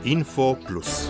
Info Plus.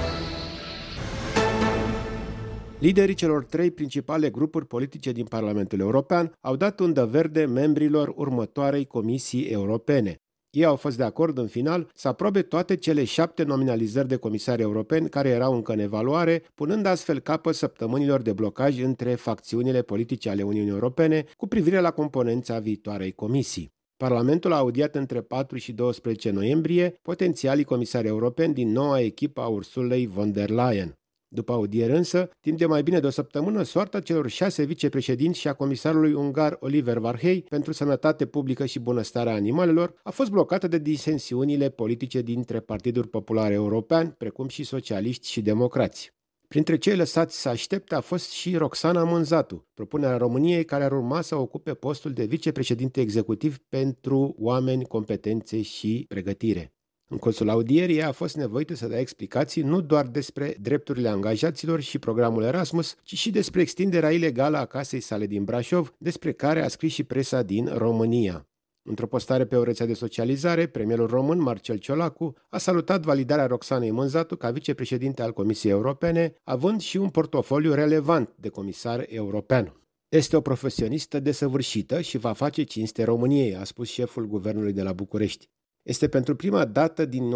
Liderii celor 3 principale grupuri politice din Parlamentul European au dat undă verde membrilor următoarei Comisii Europene. Ei au fost de acord în final să aprobe toate cele 7 nominalizări de comisari europeni care erau încă în evaluare, punând astfel capăt săptămânilor de blocaj între facțiunile politice ale Uniunii Europene cu privire la componența viitoarei comisii. Parlamentul a audiat între 4 și 12 noiembrie potențialii comisari europeni din noua echipă a Ursulei von der Leyen. După audieri însă, timp de mai bine de o săptămână, soarta celor 6 vicepreședinți și a comisarului ungar Oliver Varhey pentru sănătate publică și bunăstarea animalelor a fost blocată de disensiunile politice dintre Partidul Popular European, precum și socialiști și democrați. Printre cei lăsați să aștepte a fost și Roxana Munzatu, propunerea României care ar urma să ocupe postul de vicepreședinte executiv pentru oameni, competențe și pregătire. În cursul audierii a fost nevoită să dea explicații nu doar despre drepturile angajaților și programul Erasmus, ci și despre extinderea ilegală a casei sale din Brașov, despre care a scris și presa din România. Într-o postare pe o rețea de socializare, premierul român Marcel Ciolacu a salutat validarea Roxanei Munzatu ca vicepreședinte al Comisiei Europene, având și un portofoliu relevant de comisar european. Este o profesionistă desăvârșită și va face cinste României, a spus șeful guvernului de la București. Este pentru prima dată din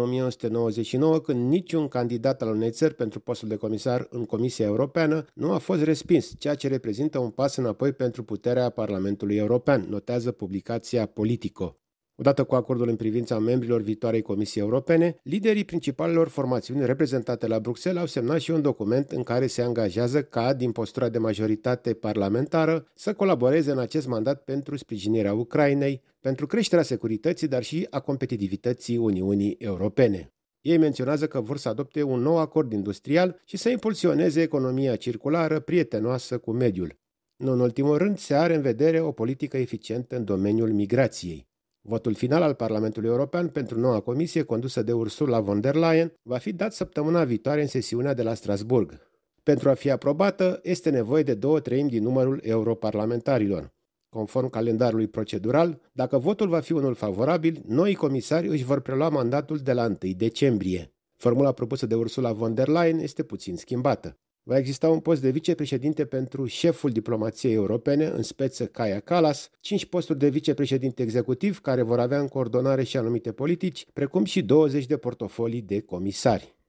1999 când niciun candidat al unei țări pentru postul de comisar în Comisia Europeană nu a fost respins, ceea ce reprezintă un pas înapoi pentru puterea Parlamentului European, notează publicația Politico. Odată cu acordul în privința membrilor viitoarei Comisii Europene, liderii principalelor formațiuni reprezentate la Bruxelles au semnat și un document în care se angajează ca, din postura de majoritate parlamentară, să colaboreze în acest mandat pentru sprijinirea Ucrainei, pentru creșterea securității, dar și a competitivității Uniunii Europene. Ei menționează că vor să adopte un nou acord industrial și să impulsioneze economia circulară prietenoasă cu mediul. Nu în ultimul rând, se are în vedere o politică eficientă în domeniul migrației. Votul final al Parlamentului European pentru noua comisie condusă de Ursula von der Leyen va fi dat săptămâna viitoare în sesiunea de la Strasburg. Pentru a fi aprobată, este nevoie de 2/3 din numărul europarlamentarilor. Conform calendarului procedural, dacă votul va fi unul favorabil, noii comisari își vor prelua mandatul de la 1 decembrie. Formula propusă de Ursula von der Leyen este puțin schimbată. Va exista un post de vicepreședinte pentru șeful diplomației europene, în speță Kaja Kallas, 5 posturi de vicepreședinte executiv care vor avea în coordonare și anumite politici, precum și 20 de portofolii de comisari.